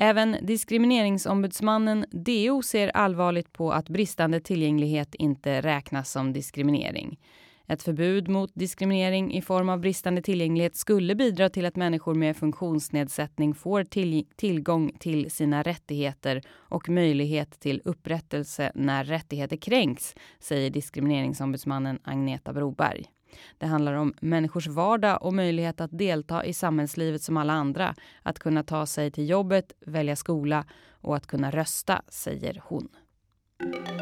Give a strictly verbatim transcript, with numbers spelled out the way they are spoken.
Även diskrimineringsombudsmannen D O ser allvarligt på att bristande tillgänglighet inte räknas som diskriminering. Ett förbud mot diskriminering i form av bristande tillgänglighet skulle bidra till att människor med funktionsnedsättning får till- tillgång till sina rättigheter och möjlighet till upprättelse när rättigheter kränks, säger diskrimineringsombudsmannen Agneta Broberg. Det handlar om människors vardag och möjlighet att delta i samhällslivet som alla andra, att kunna ta sig till jobbet, välja skola och att kunna rösta, säger hon.